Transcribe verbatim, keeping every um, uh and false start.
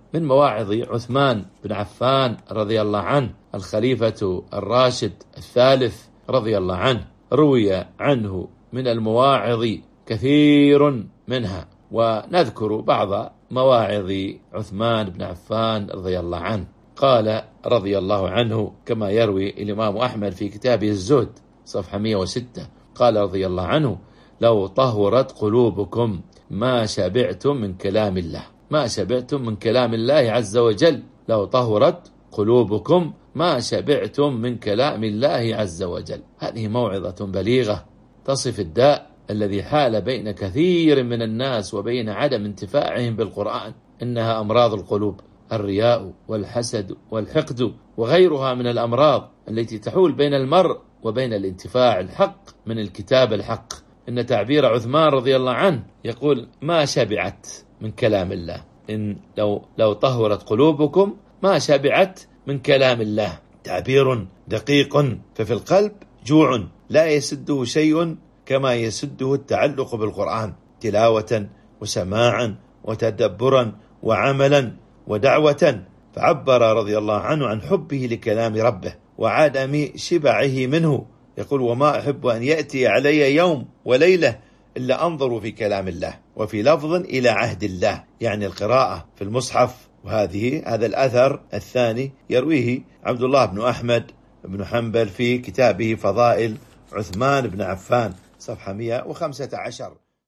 من مواعظ عثمان بن عفان رضي الله عنه الخليفة الراشد الثالث رضي الله عنه، روي عنه من المواعظ كثير منها، ونذكر بعض مواعظ عثمان بن عفان رضي الله عنه. قال رضي الله عنه كما يروي الإمام أحمد في كتابه الزهد صفحة مئة وستة، قال رضي الله عنه: لو طهرت قلوبكم ما شبعتم من كلام الله، ما شبعتم من كلام الله عز وجل، لو طهرت قلوبكم ما شبعتم من كلام الله عز وجل. هذه موعظة بليغة تصف الداء الذي حال بين كثير من الناس وبين عدم انتفاعهم بالقرآن. إنها أمراض القلوب، الرياء والحسد والحقد وغيرها من الأمراض التي تحول بين المرء وبين الانتفاع الحق من الكتاب الحق. إن تعبير عثمان رضي الله عنه يقول: ما شبعت من كلام الله، إن لو, لو طهرت قلوبكم ما شبعت من كلام الله. تعبير دقيق، ففي القلب جوع لا يسده شيء كما يسده التعلق بالقرآن، تلاوة وسماعا وتدبرا وعملا ودعوة. فعبر رضي الله عنه عن حبه لكلام ربه وعدم شبعه منه، يقول: وما أحب أن يأتي علي يوم وليلة إلا أنظر في كلام الله، وفي لفظ إلى عهد الله، يعني القراءة في المصحف. وهذه هذا الأثر الثاني يرويه عبد الله بن أحمد بن حنبل في كتابه فضائل عثمان بن عفان صفحة مئة وخمسة عشر.